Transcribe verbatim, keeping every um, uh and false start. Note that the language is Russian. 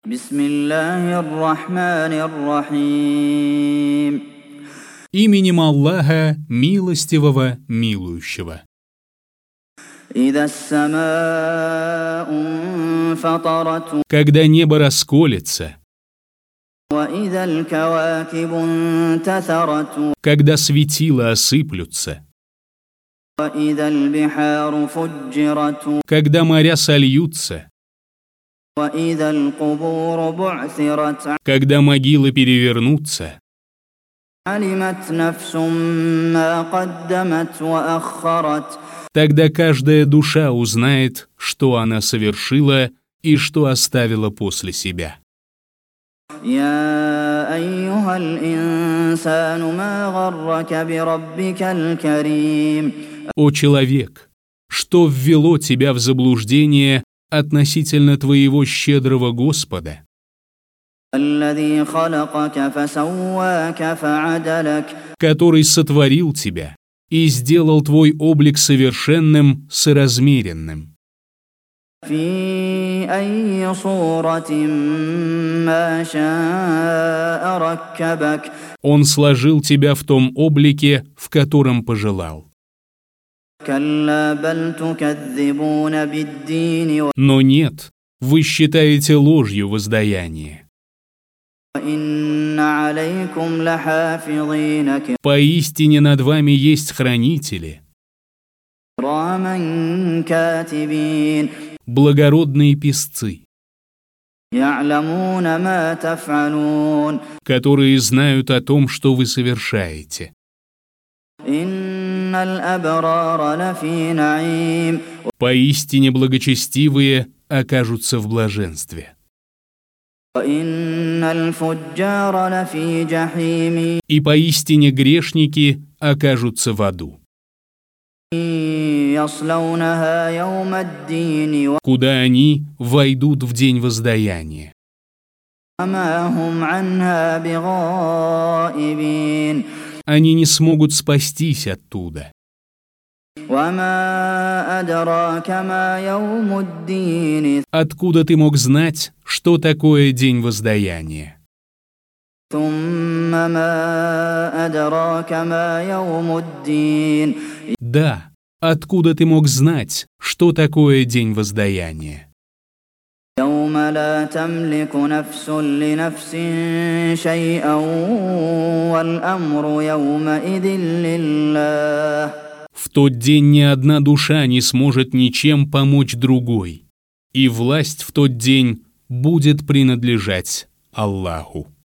Бисмиллахир-рахманир-рахим. Именем Аллаха, милостивого, милующего. Когда небо расколется, когда светила осыплются, когда моря сольются, когда могилы перевернутся, тогда каждая душа узнает, что она совершила и что оставила после себя. يا أيها الإنسان ما غرك بربك الكريم. О человек, что ввело тебя в заблуждение относительно твоего щедрого Господа, الذي خلقك فسواك فعدلك. который сотворил тебя и сделал твой облик совершенным, соразмеренным. في أي صورة ما شاء ركبك. Он сложил тебя в том облике, в котором пожелал. كلا بل تكذبون بالدين. Но нет, вы считаете ложью воздаяние. وإن عليكم لحافظين. Поистине над вами есть хранители, كراما كاتبين. благородные песцы, يعلمون ما تفعلون. которые знают о том, что вы совершаете. إن الأبرار لفي نعيم. Поистине благочестивые окажутся в блаженстве. وإن الفجار لفي جحيم. И поистине грешники окажутся в аду, يصلونها يوم الدين. куда они войдут в день воздаяния. وما هم عنها بغائبين. Они не смогут спастись оттуда. وما أدراك ما يوم الدين. Откуда ты мог знать, что такое день воздаяния? ثم ما أدراك ما يوم الدين. Да, откуда ты мог знать, что такое день воздаяния? يوم لا تملك نفس لنفس شيئا والأمر يومئذ لله. В тот день ни одна душа не сможет ничем помочь другой, и власть в тот день будет принадлежать Аллаху.